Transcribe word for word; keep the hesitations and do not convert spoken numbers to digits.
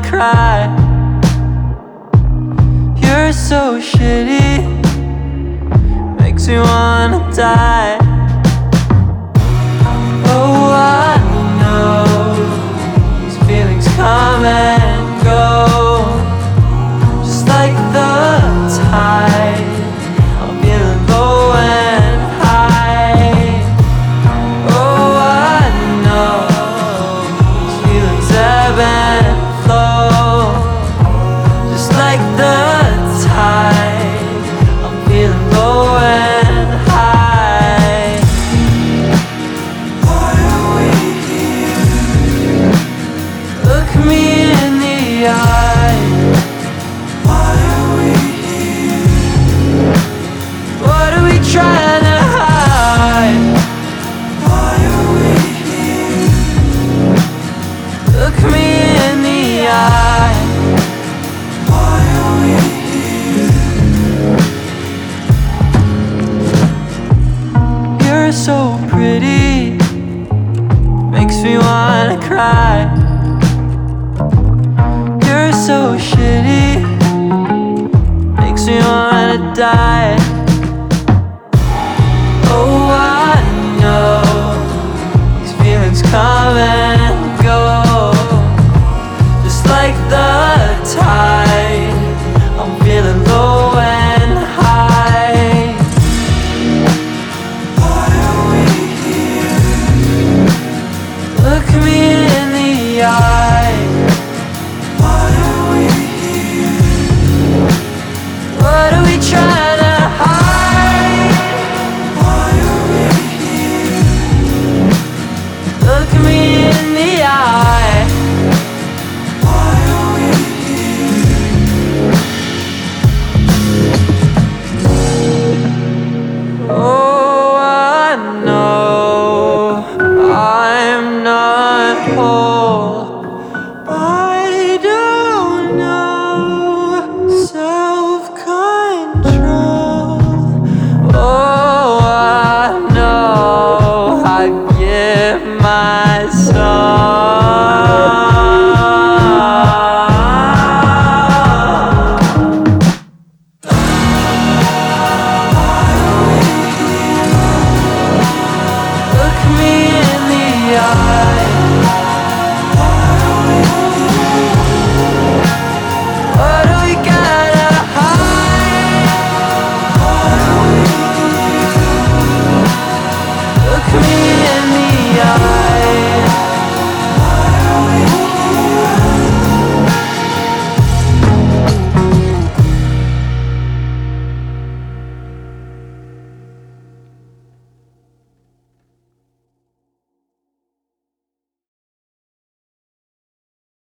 cry. You're so shitty, makes me wanna die. Oh, I know these feelings come and go, just like the tide. I'm feeling low and high. Oh, I know these feelings ebb and flow, just like the tide. I'm feeling low and high. Why are we here? Look me in the eye. Why are we here? What are we trying to hide? Why are we here? Look me in the eye. Why are we here? You're so pretty, makes me wanna cry. You're so shitty, makes me wanna die. Oh, I know these feelings come and go, just like the tide. I'm feeling low and high. Why are we here? Look me in the eye.